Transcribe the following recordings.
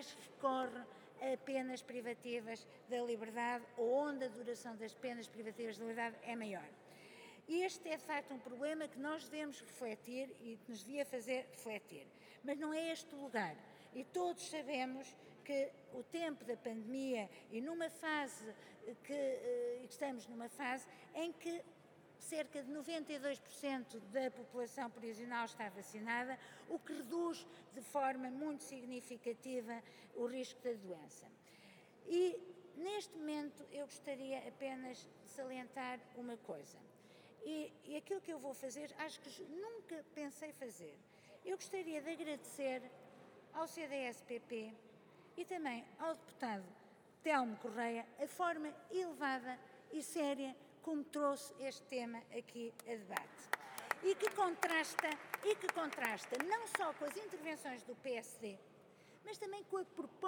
mais recorre a penas privativas da liberdade ou onde a duração das penas privativas da liberdade é maior. Este é, de facto, um problema que nós devemos refletir e que nos devia fazer refletir. Mas não é este o lugar. E todos sabemos que o tempo da pandemia e numa fase estamos numa fase em que cerca de 92% da população prisional está vacinada, o que reduz de forma muito significativa o risco da doença. E, neste momento, eu gostaria apenas de salientar uma coisa. E aquilo que eu vou fazer, acho que nunca pensei fazer. Eu gostaria de agradecer ao CDS-PP e também ao deputado Telmo Correia a forma elevada e séria como trouxe este tema aqui a debate. E que contrasta não só com as intervenções do PSD, mas também com a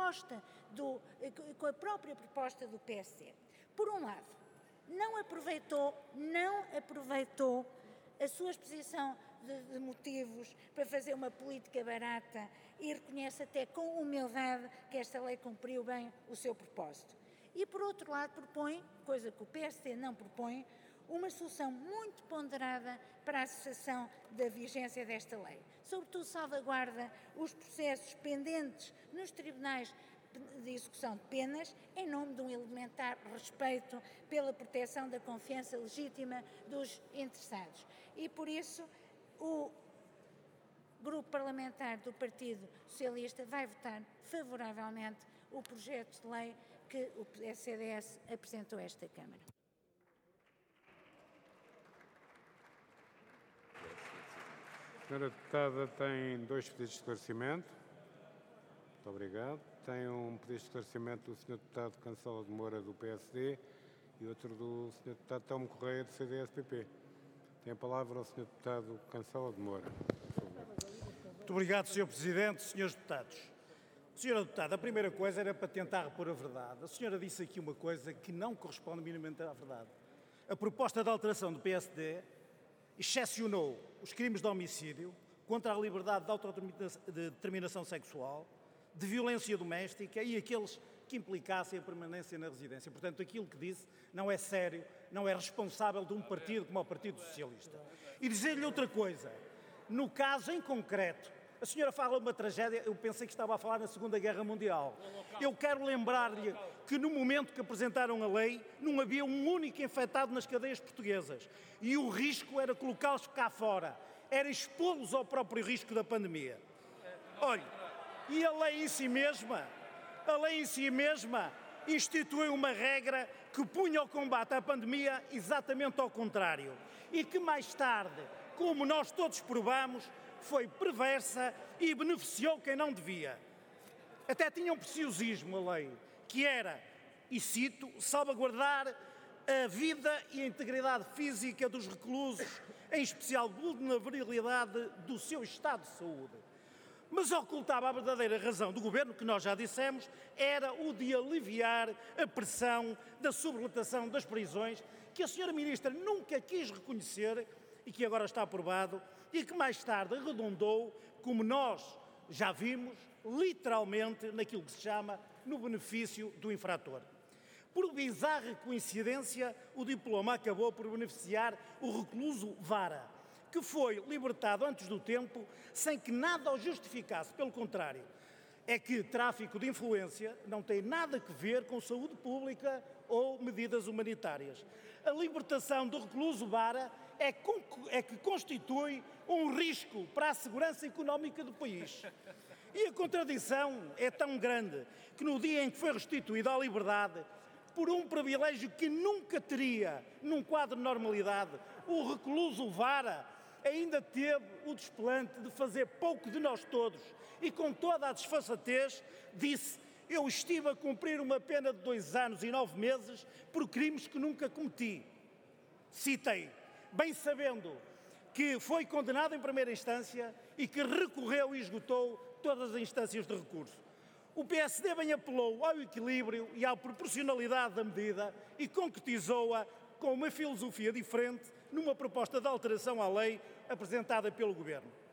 própria proposta do PSD. Por um lado, não aproveitou a sua exposição de motivos para fazer uma política barata e reconhece até com humildade que esta lei cumpriu bem o seu propósito. E, por outro lado, propõe, coisa que o PSD não propõe, uma solução muito ponderada para a cessação da vigência desta lei. Sobretudo salvaguarda os processos pendentes nos tribunais de execução de penas, em nome de um elementar respeito pela proteção da confiança legítima dos interessados. E, por isso, o Grupo Parlamentar do Partido Socialista vai votar favoravelmente o projeto de lei que o CDS apresentou a esta Câmara. A senhora deputada tem 2 pedidos de esclarecimento. Muito obrigado. Tem um pedido de esclarecimento do Sr. Deputado Cancela de Moura, do PSD, e outro do Sr. Deputado Telmo Correia, do CDS-PP. Tem a palavra o Sr. Deputado Cancela de Moura. Muito obrigado, Sr. Presidente, Srs. Deputados. Sra. Deputada, a primeira coisa era para tentar repor a verdade. A senhora disse aqui uma coisa que não corresponde minimamente à verdade. A proposta de alteração do PSD excepcionou os crimes de homicídio contra a liberdade de autodeterminação sexual, de violência doméstica e aqueles que implicassem a permanência na residência. Portanto, aquilo que disse não é sério, não é responsável de um partido como o Partido Socialista. E dizer-lhe outra coisa, no caso em concreto, a senhora fala de uma tragédia, eu pensei que estava a falar na Segunda Guerra Mundial. Eu quero lembrar-lhe que no momento que apresentaram a lei, não havia um único infectado nas cadeias portuguesas. E o risco era colocá-los cá fora, era expô-los ao próprio risco da pandemia. Olha, e a lei em si mesma instituiu uma regra que punha o combate à pandemia exatamente ao contrário. E que mais tarde, como nós todos provamos, foi perversa e beneficiou quem não devia. Até tinha um preciosismo a lei, que era, e cito, salvaguardar a vida e a integridade física dos reclusos, em especial vulnerabilidade do seu estado de saúde. Mas ocultava a verdadeira razão do Governo, que nós já dissemos, era o de aliviar a pressão da sobrelotação das prisões, que a Sra. Ministra nunca quis reconhecer e que agora está aprovado, e que mais tarde redundou, como nós já vimos, literalmente naquilo que se chama no benefício do infrator. Por bizarra coincidência, o diploma acabou por beneficiar o recluso Vara, que foi libertado antes do tempo, sem que nada o justificasse. Pelo contrário, é que tráfico de influência não tem nada a ver com saúde pública ou medidas humanitárias. A libertação do recluso Vara é que constitui um risco para a segurança económica do país. E a contradição é tão grande que no dia em que foi restituído à liberdade, por um privilégio que nunca teria num quadro de normalidade, o recluso Vara ainda teve o desplante de fazer pouco de nós todos e, com toda a desfaçatez, disse: eu estive a cumprir uma pena de 2 anos e 9 meses por crimes que nunca cometi. Citei, bem sabendo que foi condenado em primeira instância e que recorreu e esgotou todas as instâncias de recurso. O PSD bem apelou ao equilíbrio e à proporcionalidade da medida e concretizou-a com uma filosofia diferente numa proposta de alteração à lei apresentada pelo Governo.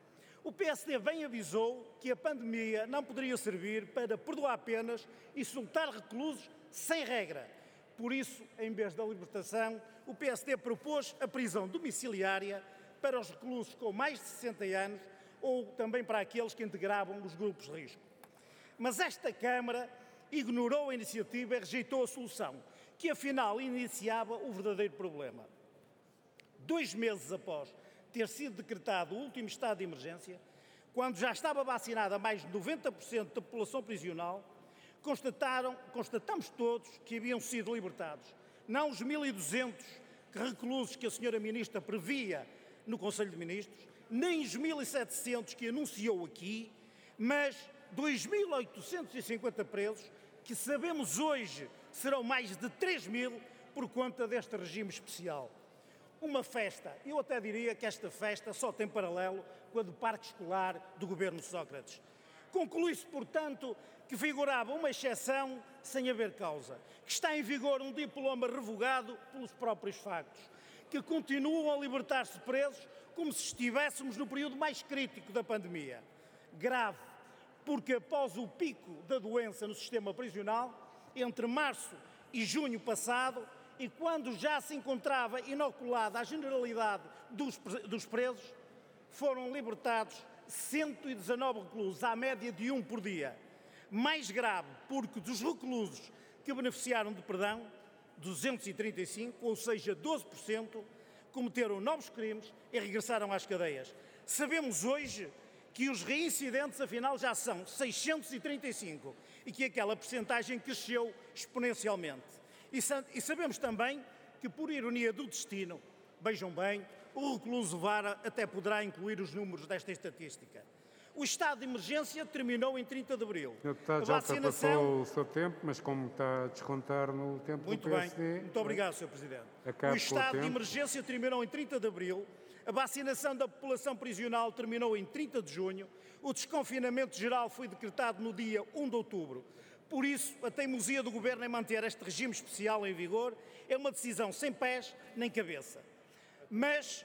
O PSD bem avisou que a pandemia não poderia servir para perdoar penas e soltar reclusos sem regra. Por isso, em vez da libertação, o PSD propôs a prisão domiciliária para os reclusos com mais de 60 anos ou também para aqueles que integravam os grupos de risco. Mas esta Câmara ignorou a iniciativa e rejeitou a solução, que afinal iniciava o verdadeiro problema. 2 meses após ter sido decretado o último estado de emergência, quando já estava vacinada mais de 90% da população prisional, constatamos todos que haviam sido libertados, não os 1.200 reclusos que a senhora Ministra previa no Conselho de Ministros, nem os 1.700 que anunciou aqui, mas 2.850 presos, que sabemos hoje serão mais de 3.000 por conta deste regime especial. Uma festa, eu até diria que esta festa só tem paralelo com a do Parque Escolar do governo Sócrates. Conclui-se, portanto, que figurava uma exceção sem haver causa, que está em vigor um diploma revogado pelos próprios factos, que continuam a libertar-se presos como se estivéssemos no período mais crítico da pandemia. Grave, porque após o pico da doença no sistema prisional, entre março e junho passado, e quando já se encontrava inoculada a generalidade dos presos, foram libertados 119 reclusos, à média de 1 por dia. Mais grave, porque dos reclusos que beneficiaram de perdão, 235, ou seja, 12%, cometeram novos crimes e regressaram às cadeias. Sabemos hoje que os reincidentes, afinal, já são 635 e que aquela percentagem cresceu exponencialmente. E sabemos também que, por ironia do destino, vejam bem, o recluso Vara até poderá incluir os números desta estatística. O estado de emergência terminou em 30 de abril. Sr. Deputado, já ultrapassou o seu tempo, mas como está a descontar no tempo do PSD... Muito bem, muito obrigado, Sr. Presidente. O estado de emergência terminou em 30 de abril, a vacinação da população prisional terminou em 30 de junho, o desconfinamento geral foi decretado no dia 1 de outubro. Por isso, a teimosia do Governo em manter este regime especial em vigor é uma decisão sem pés nem cabeça. Mas,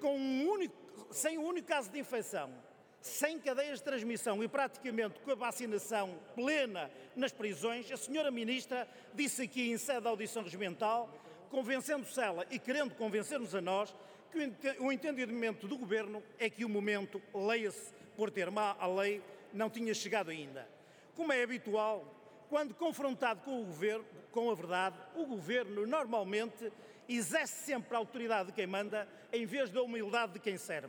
sem um único caso de infecção, sem cadeias de transmissão e praticamente com a vacinação plena nas prisões, a senhora Ministra disse aqui em sede de audição regimental, convencendo-se ela e querendo convencer-nos a nós, que o entendimento do Governo é que o momento, leia-se por termo à lei, não tinha chegado ainda. Como é habitual, quando confrontado com a verdade, o Governo normalmente exerce sempre a autoridade de quem manda em vez da humildade de quem serve.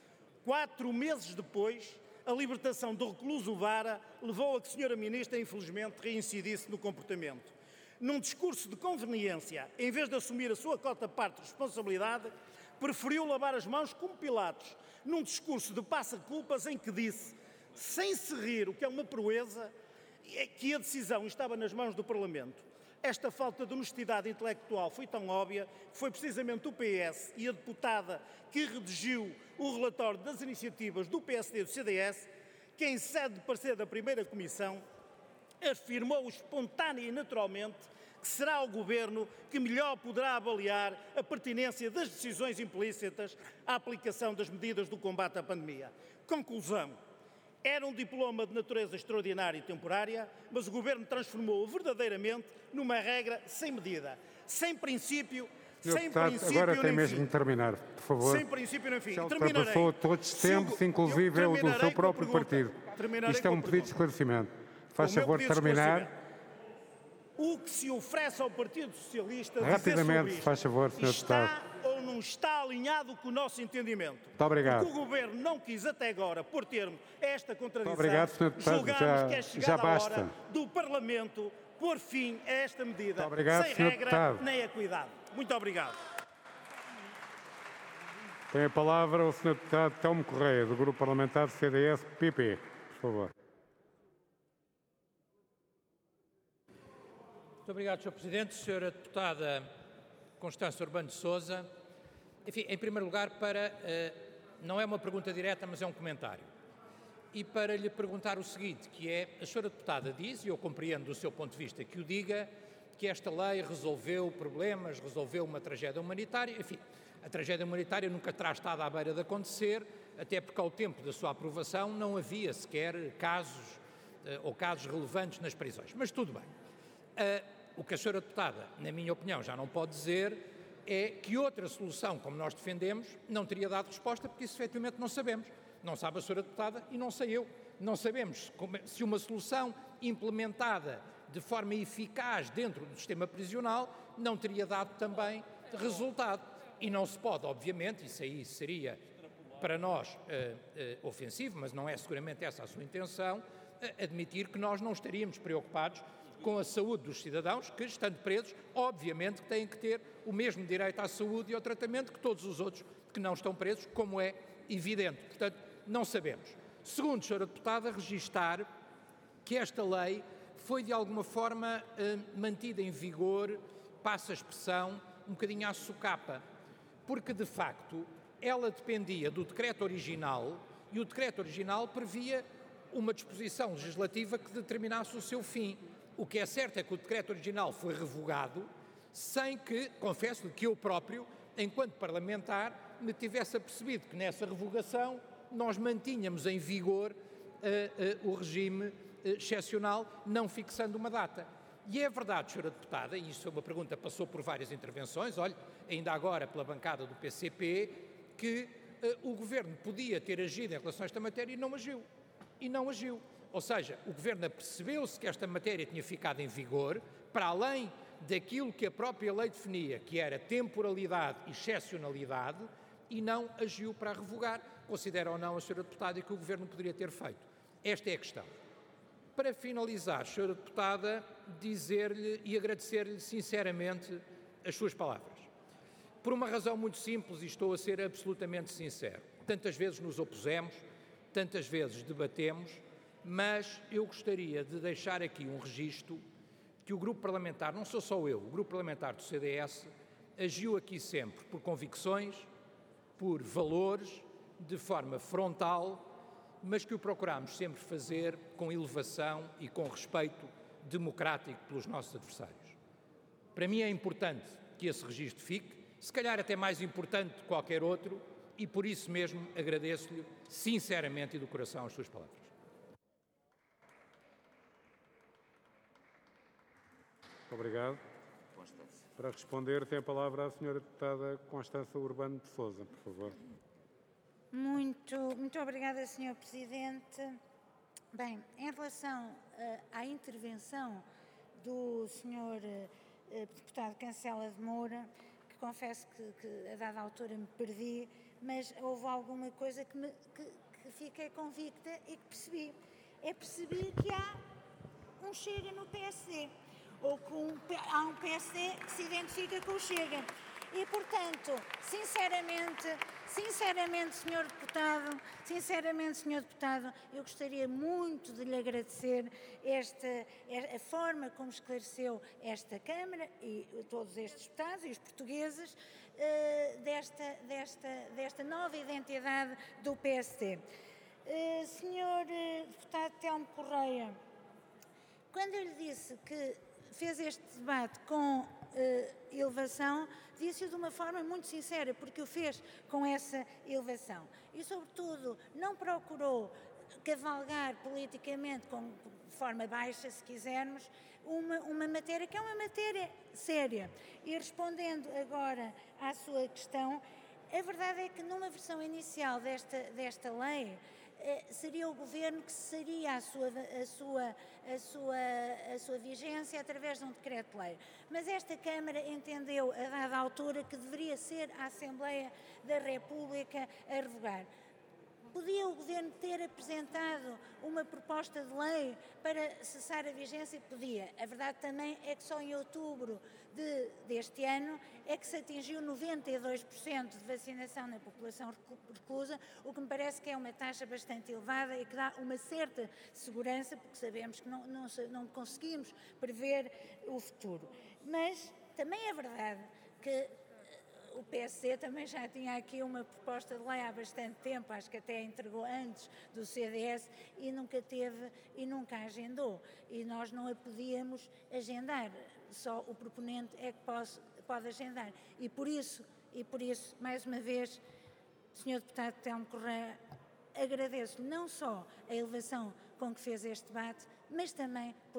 4 meses depois, a libertação do recluso Vara levou a que a senhora Ministra, infelizmente, reincidisse no comportamento. Num discurso de conveniência, em vez de assumir a sua cota-parte de responsabilidade, preferiu lavar as mãos como Pilatos, num discurso de passa-culpas em que disse, sem se rir, o que é uma proeza, que a decisão estava nas mãos do Parlamento. Esta falta de honestidade intelectual foi tão óbvia que foi precisamente o PS e a deputada que redigiu o relatório das iniciativas do PSD e do CDS que, em sede de parecer da primeira comissão, afirmou espontânea e naturalmente que será o Governo que melhor poderá avaliar a pertinência das decisões implícitas à aplicação das medidas do combate à pandemia. Conclusão. Era um diploma de natureza extraordinária e temporária, mas o Governo transformou-o verdadeiramente numa regra sem medida, sem princípio, agora tem mesmo de terminar, por favor. Sem princípio nem fim. Já ultrapassou todos os tempos, inclusive o do seu próprio partido. Isto é um pedido de esclarecimento. Faz favor de terminar. O que se oferece ao Partido Socialista rapidamente, faz favor, Sr. Deputado. Está ou não está alinhado com o nosso entendimento. Muito obrigado. Porque o Governo não quis até agora pôr termo a esta contradição. Muito obrigado, Sr. Deputado. Julgamos que é chegada já basta. a hora do Parlamento pôr fim a esta medida. Muito obrigado, sem Sr. regra Deputado. nem equidade. Muito obrigado. Tem a palavra o Sr. Deputado Telmo Correia, do Grupo Parlamentar do CDS-PP. Por favor. Muito obrigado, Sr. Presidente. Sra. Deputada Constância Urbano de Sousa. Enfim, em primeiro lugar, não é uma pergunta direta, mas é um comentário. E para lhe perguntar o seguinte, que é, a Sra. Deputada diz, e eu compreendo do seu ponto de vista que o diga, que esta lei resolveu problemas, resolveu uma tragédia humanitária. Enfim, a tragédia humanitária nunca terá estado à beira de acontecer, até porque ao tempo da sua aprovação não havia sequer casos relevantes nas prisões. Mas tudo bem. O que a senhora deputada, na minha opinião, já não pode dizer é que outra solução, como nós defendemos, não teria dado resposta, porque isso efetivamente não sabemos. Não sabe a senhora deputada e não sei eu. Não sabemos se uma solução implementada de forma eficaz dentro do sistema prisional não teria dado também resultado. E não se pode, obviamente, isso aí seria para nós ofensivo, mas não é seguramente essa a sua intenção, admitir que nós não estaríamos preocupados com a saúde dos cidadãos que, estando presos, obviamente têm que ter o mesmo direito à saúde e ao tratamento que todos os outros que não estão presos, como é evidente. Portanto, não sabemos. Segundo, senhora deputada, registar que esta lei foi de alguma forma mantida em vigor, passa a expressão, um bocadinho à socapa, porque de facto ela dependia do decreto original e o decreto original previa uma disposição legislativa que determinasse o seu fim. O que é certo é que o decreto original foi revogado sem que, confesso-lhe que eu próprio, enquanto parlamentar, me tivesse apercebido que nessa revogação nós mantínhamos em vigor o regime excepcional, não fixando uma data. E é verdade, senhora deputada, e isso é uma pergunta que passou por várias intervenções, olhe, ainda agora pela bancada do PCP, que o Governo podia ter agido em relação a esta matéria e não agiu. E não agiu. Ou seja, o Governo apercebeu-se que esta matéria tinha ficado em vigor, para além daquilo que a própria lei definia, que era temporalidade e excepcionalidade, e não agiu para a revogar. Considera ou não a senhora deputada que o Governo poderia ter feito? Esta é a questão. Para finalizar, senhora deputada, dizer-lhe e agradecer-lhe sinceramente as suas palavras. Por uma razão muito simples, e estou a ser absolutamente sincero. Tantas vezes nos opusemos, tantas vezes debatemos, mas eu gostaria de deixar aqui um registro que o grupo parlamentar, não sou só eu, o grupo parlamentar do CDS, agiu aqui sempre por convicções, por valores, de forma frontal, mas que o procurámos sempre fazer com elevação e com respeito democrático pelos nossos adversários. Para mim é importante que esse registro fique, se calhar até mais importante que qualquer outro, e por isso mesmo agradeço-lhe sinceramente e do coração as suas palavras. Obrigado. Para responder, tem a palavra a senhora deputada Constança Urbano de Sousa, por favor. Muito obrigada, Sr. Presidente. Bem, em relação à intervenção do Sr. Deputado Cancela de Moura, que confesso que a dada altura me perdi, mas houve alguma coisa que fiquei convicta e que percebi. Percebi que há um Chega no PSD, ou que há um PSD que se identifica com o Chega. E, portanto, sinceramente, Sr. Deputado, eu gostaria muito de lhe agradecer a forma como esclareceu esta Câmara e todos estes deputados e os portugueses desta nova identidade do PSD. Sr. Deputado Telmo Correia, quando eu lhe disse que fez este debate com elevação, disse-o de uma forma muito sincera, porque o fez com essa elevação. E, sobretudo, não procurou cavalgar politicamente, de forma baixa, se quisermos, uma matéria que é uma matéria séria. E respondendo agora à sua questão, a verdade é que numa versão inicial desta lei, seria o Governo que cessaria a sua vigência através de um decreto-lei. Mas esta Câmara entendeu, a dada altura, que deveria ser a Assembleia da República a revogar. Podia o Governo ter apresentado uma proposta de lei para cessar a vigência? Podia. A verdade também é que só em outubro deste ano é que se atingiu 92% de vacinação na população reclusa, o que me parece que é uma taxa bastante elevada e que dá uma certa segurança, porque sabemos que não conseguimos prever o futuro. Mas também é verdade que o PSD também já tinha aqui uma proposta de lei há bastante tempo, acho que até entregou antes do CDS e nunca teve e nunca agendou. E nós não a podíamos agendar, só o proponente é que pode agendar. E por isso, mais uma vez, Sr. Deputado Telmo Correia, agradeço não só a elevação com que fez este debate, mas também